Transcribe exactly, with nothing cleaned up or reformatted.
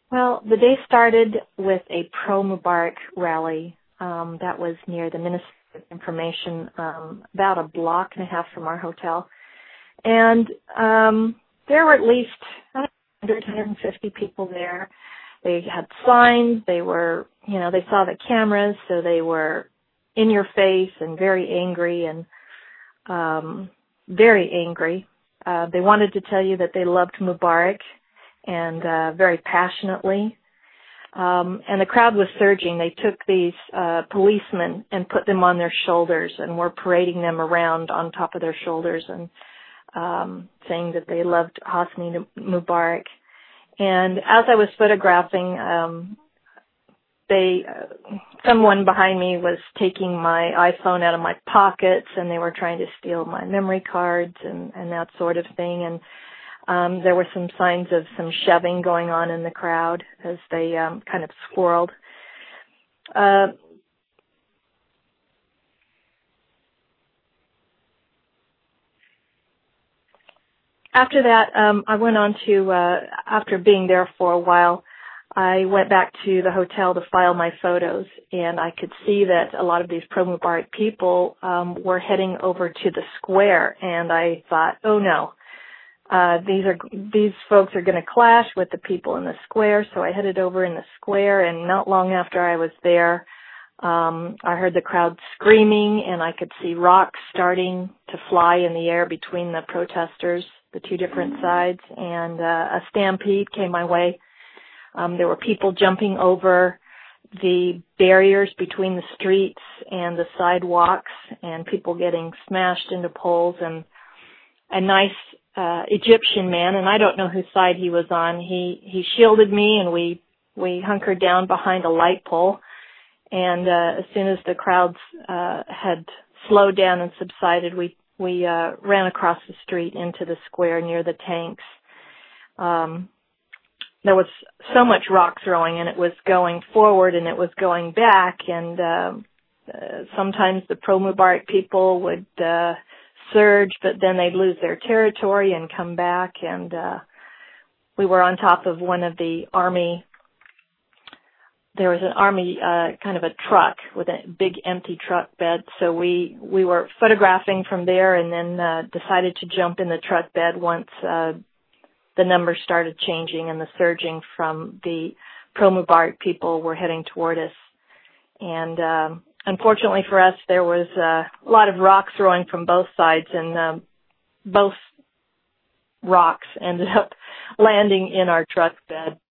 Well, the day started with a pro-Mubarak rally um, that was near the Ministry of Information, um, about a block and a half from our hotel. And um, there were at least one hundred, one hundred fifty people there. They had signs. They were, you know, they saw the cameras, so they were in your face and very angry and um, very angry. Uh, they wanted to tell you that they loved Mubarak and uh, very passionately. Um, and the crowd was surging. They took these uh, policemen and put them on their shoulders and were parading them around on top of their shoulders and um, saying that they loved Hosni Mubarak. And as I was photographing, um, they, uh, someone behind me was taking my iPhone out of my pockets, and they were trying to steal my memory cards and, and that sort of thing. And um, there were some signs of some shoving going on in the crowd as they um, kind of squirreled. Uh, after that, um, I went on to, uh, after being there for a while, I went back to the hotel to file my photos, and I could see that a lot of these pro-Mubarak people um, were heading over to the square, and I thought, oh no, uh, these are these folks are going to clash with the people in the square. So I headed over in the square, and not long after I was there, um, I heard the crowd screaming, and I could see rocks starting to fly in the air between the protesters, the two different sides, and uh, a stampede came my way. Um, there were people jumping over the barriers between the streets and the sidewalks, and people getting smashed into poles. And a nice uh, Egyptian man, and I don't know whose side he was on, he, he shielded me, and we, we hunkered down behind a light pole. And uh, as soon as the crowds uh, had slowed down and subsided, we, we uh, ran across the street into the square near the tanks. Um, There was so much rock throwing, and it was going forward and it was going back, and uh, uh, sometimes the pro-Mubarak people would uh, surge, but then they'd lose their territory and come back, and uh, we were on top of one of the army, there was an army uh, kind of a truck with a big empty truck bed, so we, we were photographing from there and then uh, decided to jump in the truck bed once uh, the numbers started changing and the surging from the pro-Mubarak people were heading toward us. And um, unfortunately for us, there was uh, a lot of rock throwing from both sides, and um, both rocks ended up landing in our truck bed.